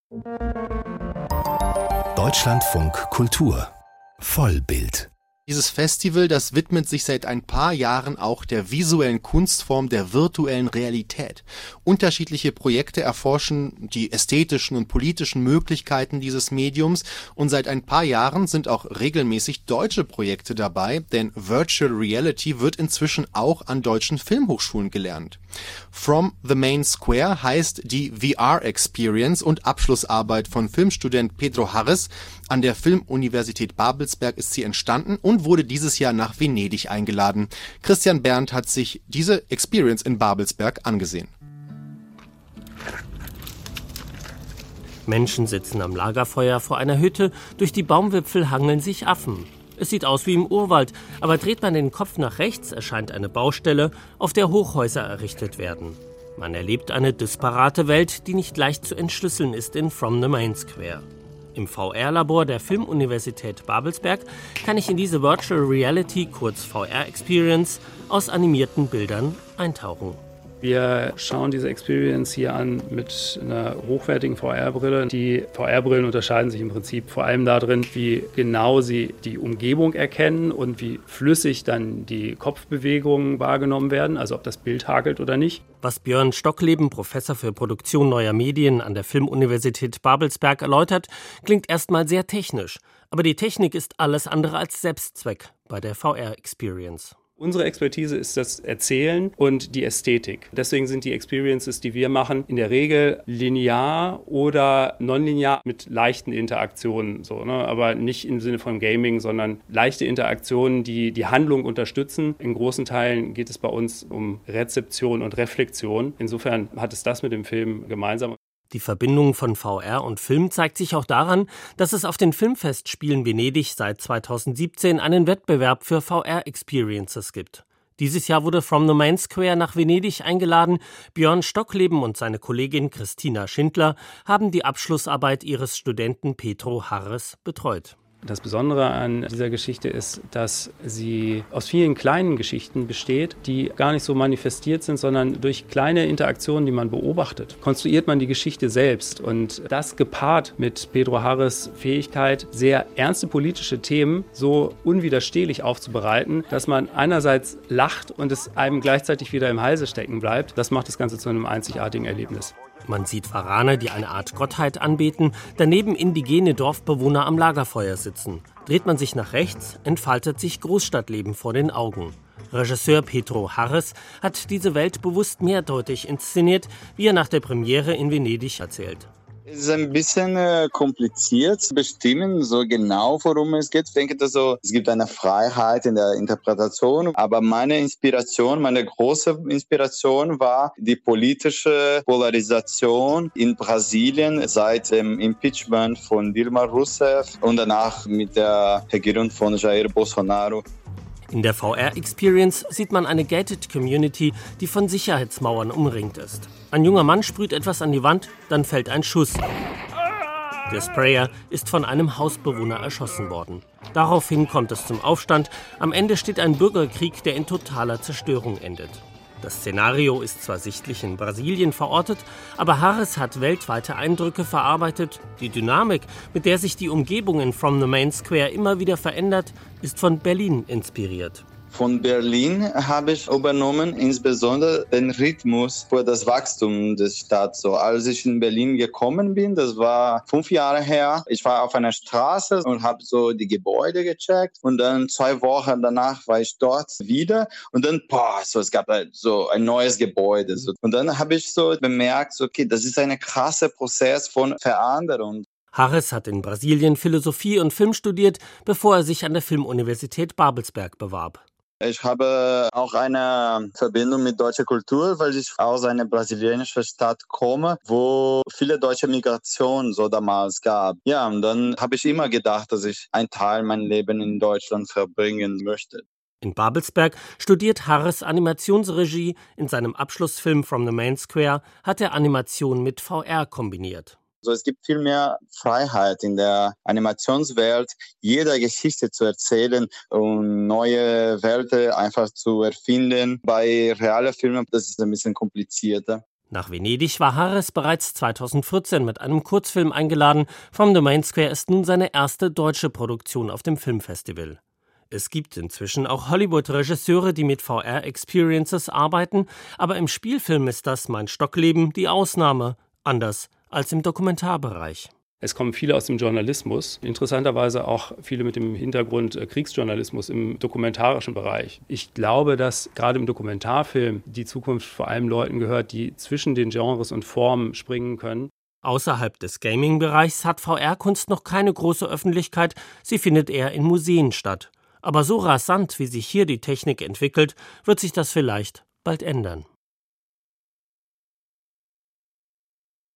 Deutschlandfunk Kultur Vollbild. Dieses Festival, das widmet sich seit ein paar Jahren auch der visuellen Kunstform der virtuellen Realität. Unterschiedliche Projekte erforschen die ästhetischen und politischen Möglichkeiten dieses Mediums und seit ein paar Jahren sind auch regelmäßig deutsche Projekte dabei, denn Virtual Reality wird inzwischen auch an deutschen Filmhochschulen gelernt. From the Main Square heißt die VR-Experience und Abschlussarbeit von Filmstudent Pedro Harris. An der Filmuniversität Babelsberg ist sie entstanden und wurde dieses Jahr nach Venedig eingeladen. Christian Berndt hat sich diese Experience in Babelsberg angesehen. Menschen sitzen am Lagerfeuer vor einer Hütte, durch die Baumwipfel hangeln sich Affen. Es sieht aus wie im Urwald, aber dreht man den Kopf nach rechts, erscheint eine Baustelle, auf der Hochhäuser errichtet werden. Man erlebt eine disparate Welt, die nicht leicht zu entschlüsseln ist in From the Main Square. Im VR-Labor der Filmuniversität Babelsberg kann ich in diese Virtual Reality, kurz VR-Experience, aus animierten Bildern eintauchen. Wir schauen diese Experience hier an mit einer hochwertigen VR-Brille. Die VR-Brillen unterscheiden sich im Prinzip vor allem darin, wie genau sie die Umgebung erkennen und wie flüssig dann die Kopfbewegungen wahrgenommen werden, also ob das Bild hakelt oder nicht. Was Björn Stockleben, Professor für Produktion neuer Medien an der Filmuniversität Babelsberg, erläutert, klingt erstmal sehr technisch. Aber die Technik ist alles andere als Selbstzweck bei der VR-Experience. Unsere Expertise ist das Erzählen und die Ästhetik. Deswegen sind die Experiences, die wir machen, in der Regel linear oder nonlinear mit leichten Interaktionen. Aber nicht im Sinne von Gaming, sondern leichte Interaktionen, die die Handlung unterstützen. In großen Teilen geht es bei uns um Rezeption und Reflexion. Insofern hat es das mit dem Film gemeinsam. Die Verbindung von VR und Film zeigt sich auch daran, dass es auf den Filmfestspielen Venedig seit 2017 einen Wettbewerb für VR-Experiences gibt. Dieses Jahr wurde From the Main Square nach Venedig eingeladen. Björn Stockleben und seine Kollegin Christina Schindler haben die Abschlussarbeit ihres Studenten Pedro Harris betreut. Das Besondere an dieser Geschichte ist, dass sie aus vielen kleinen Geschichten besteht, die gar nicht so manifestiert sind, sondern durch kleine Interaktionen, die man beobachtet, konstruiert man die Geschichte selbst. Und das gepaart mit Pedro Harris' Fähigkeit, sehr ernste politische Themen so unwiderstehlich aufzubereiten, dass man einerseits lacht und es einem gleichzeitig wieder im Halse stecken bleibt, das macht das Ganze zu einem einzigartigen Erlebnis. Man sieht Waraner, die eine Art Gottheit anbeten, daneben indigene Dorfbewohner am Lagerfeuer sitzen. Dreht man sich nach rechts, entfaltet sich Großstadtleben vor den Augen. Regisseur Pedro Harris hat diese Welt bewusst mehrdeutig inszeniert, wie er nach der Premiere in Venedig erzählt. Es ist ein bisschen kompliziert zu bestimmen, so genau, worum es geht. Ich denke, es gibt eine Freiheit in der Interpretation. Aber meine große Inspiration war die politische Polarisation in Brasilien seit dem Impeachment von Dilma Rousseff und danach mit der Regierung von Jair Bolsonaro. In der VR-Experience sieht man eine gated Community, die von Sicherheitsmauern umringt ist. Ein junger Mann sprüht etwas an die Wand, dann fällt ein Schuss. Der Sprayer ist von einem Hausbewohner erschossen worden. Daraufhin kommt es zum Aufstand. Am Ende steht ein Bürgerkrieg, der in totaler Zerstörung endet. Das Szenario ist zwar sichtlich in Brasilien verortet, aber Harris hat weltweite Eindrücke verarbeitet. Die Dynamik, mit der sich die Umgebung in From the Main Square immer wieder verändert, ist von Berlin inspiriert. Von Berlin habe ich übernommen, insbesondere den Rhythmus für das Wachstum der Stadt. Als ich in Berlin gekommen bin, das war 5 Jahre her, ich war auf einer Straße und habe die Gebäude gecheckt und dann 2 Wochen danach war ich dort wieder und dann, es gab ein neues Gebäude. Und dann habe ich bemerkt, okay, das ist ein krasser Prozess von Veränderung. Harris hat in Brasilien Philosophie und Film studiert, bevor er sich an der Filmuniversität Babelsberg bewarb. Ich habe auch eine Verbindung mit deutscher Kultur, weil ich aus einer brasilianischen Stadt komme, wo viele deutsche Migrationen damals gab. Ja, und dann habe ich immer gedacht, dass ich einen Teil meines Lebens in Deutschland verbringen möchte. In Babelsberg studiert Harris Animationsregie. In seinem Abschlussfilm From the Main Square hat er Animation mit VR kombiniert. Es gibt viel mehr Freiheit in der Animationswelt, jede Geschichte zu erzählen und neue Welten einfach zu erfinden. Bei realen Filmen das ist ein bisschen komplizierter. Nach Venedig war Harris bereits 2014 mit einem Kurzfilm eingeladen. From the Main Square ist nun seine erste deutsche Produktion auf dem Filmfestival. Es gibt inzwischen auch Hollywood-Regisseure, die mit VR-Experiences arbeiten, aber im Spielfilm ist das Mein Stockleben die Ausnahme, anders als im Dokumentarbereich. Es kommen viele aus dem Journalismus, interessanterweise auch viele mit dem Hintergrund Kriegsjournalismus im dokumentarischen Bereich. Ich glaube, dass gerade im Dokumentarfilm die Zukunft vor allem Leuten gehört, die zwischen den Genres und Formen springen können. Außerhalb des Gaming-Bereichs hat VR-Kunst noch keine große Öffentlichkeit, sie findet eher in Museen statt. Aber so rasant, wie sich hier die Technik entwickelt, wird sich das vielleicht bald ändern.